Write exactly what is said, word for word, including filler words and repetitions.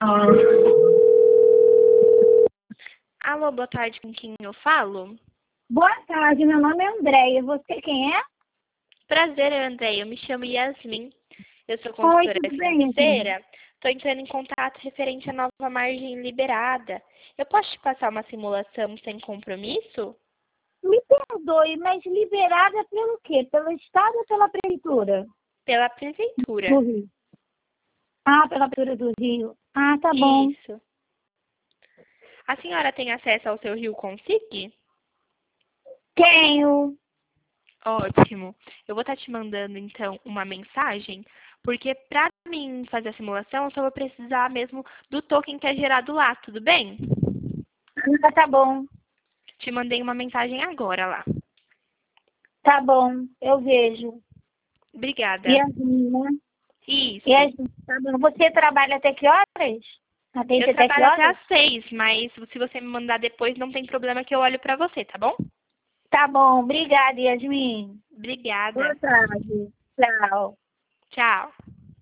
Alô, boa tarde, com quem eu falo? Boa tarde, meu nome é Andréia. Você quem é? Prazer, Andréia. Eu me chamo Yasmin. Eu sou Oi, consultora tudo bem, Yasmin? financeira. Estou entrando em contato referente à nova margem liberada. Eu posso te passar uma simulação sem compromisso? Me perdoe, mas liberada pelo quê? Pelo Estado ou pela Prefeitura? Pela prefeitura. Do Rio. Ah, pela Prefeitura do Rio. Ah, tá bom. Isso. A senhora tem acesso ao seu Rio Consig? Tenho. Ótimo. Eu vou estar te mandando, então, uma mensagem, porque para mim fazer a simulação, eu só vou precisar mesmo do token que é gerado lá, tudo bem? Ah, tá bom. Te mandei uma mensagem agora lá. Tá bom, eu vejo. Obrigada. Yasmin, né? Isso. Yasmin, tá bom. Você trabalha até que horas? Atende Eu até que trabalho até horas? às seis, mas se você me mandar depois, não tem problema que eu olho para você, tá bom? Tá bom, obrigada, Yasmin. Obrigada. Boa tarde. Tchau. Tchau.